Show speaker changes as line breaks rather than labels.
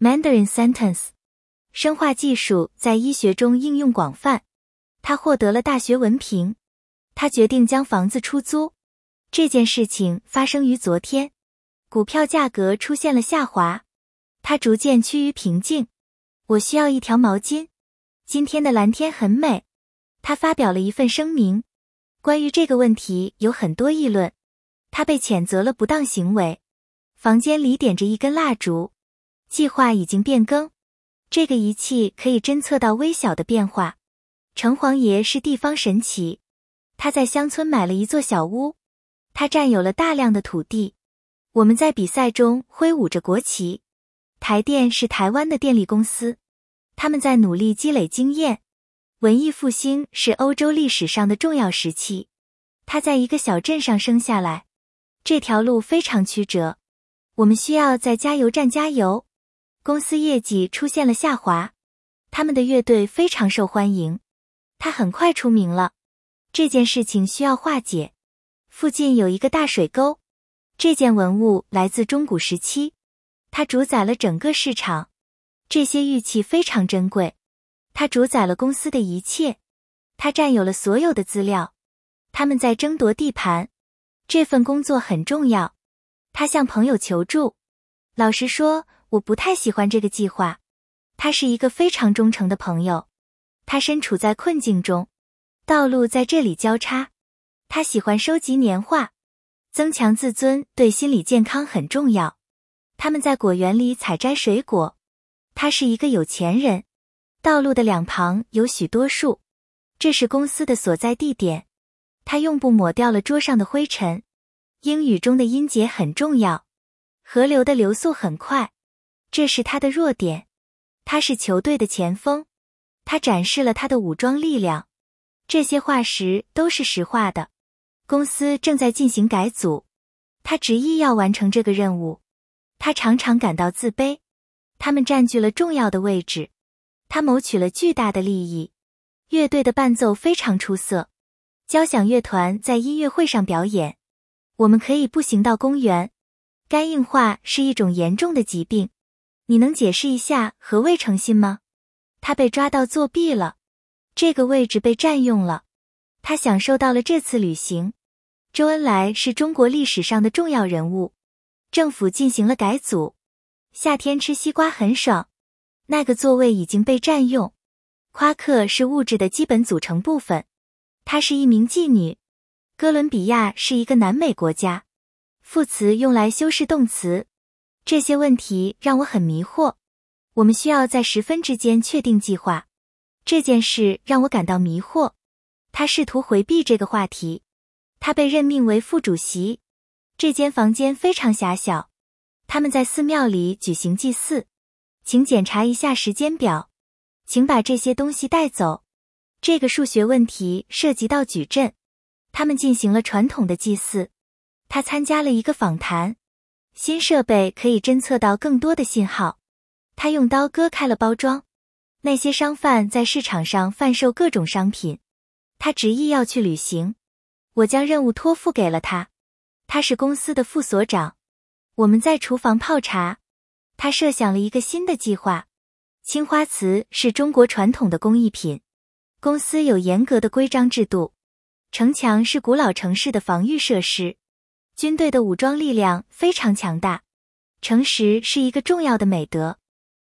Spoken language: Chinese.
Mandarin Sentence。生化技术在医学中应用广泛。他获得了大学文凭。他决定将房子出租。这件事情发生于昨天。股票价格出现了下滑。他逐渐趋于平静。我需要一条毛巾。今天的蓝天很美。他发表了一份声明。关于这个问题有很多议论。他被谴责了不当行为。房间里点着一根蜡烛。计划已经变更。这个仪器可以侦测到微小的变化。城隍爷是地方神奇。他在乡村买了一座小屋。他占有了大量的土地。我们在比赛中挥舞着国旗。台电是台湾的电力公司。他们在努力积累经验。文艺复兴是欧洲历史上的重要时期。他在一个小镇上生下来。这条路非常曲折。我们需要在加油站加油。公司业绩出现了下滑。他们的乐队非常受欢迎。他很快出名了。这件事情需要化解。附近有一个大水沟。这件文物来自中古时期。它主宰了整个市场。这些玉器非常珍贵。它主宰了公司的一切。它占有了所有的资料。他们在争夺地盘。这份工作很重要。他向朋友求助。老实说，我不太喜欢这个计划。他是一个非常忠诚的朋友。他身处在困境中。道路在这里交叉。他喜欢收集年画。增强自尊对心理健康很重要。他们在果园里采摘水果。他是一个有钱人。道路的两旁有许多树。这是公司的所在地点。他用布抹掉了桌上的灰尘。英语中的音节很重要。河流的流速很快。这是他的弱点。他是球队的前锋。他展示了他的武装力量。这些化石都是石化的。公司正在进行改组。他执意要完成这个任务。他常常感到自卑。他们占据了重要的位置。他谋取了巨大的利益。乐队的伴奏非常出色。交响乐团在音乐会上表演。我们可以步行到公园。肝硬化是一种严重的疾病。你能解释一下何谓诚信吗？他被抓到作弊了。这个位置被占用了。他享受到了这次旅行。周恩来是中国历史上的重要人物。政府进行了改组。夏天吃西瓜很爽。那个座位已经被占用。夸克是物质的基本组成部分。她是一名妓女。哥伦比亚是一个南美国家。副词用来修饰动词。这些问题让我很迷惑。我们需要在10分之间确定计划。这件事让我感到迷惑。他试图回避这个话题。他被任命为副主席。这间房间非常狭小。他们在寺庙里举行祭祀。请检查一下时间表。请把这些东西带走。这个数学问题涉及到矩阵。他们进行了传统的祭祀。他参加了一个访谈。新设备可以侦测到更多的信号。他用刀割开了包装。那些商贩在市场上贩售各种商品。他执意要去旅行。我将任务托付给了他。他是公司的副所长。我们在厨房泡茶。他设想了一个新的计划。青花瓷是中国传统的工艺品。公司有严格的规章制度。城墙是古老城市的防御设施。军队的武装力量非常强大。诚实是一个重要的美德。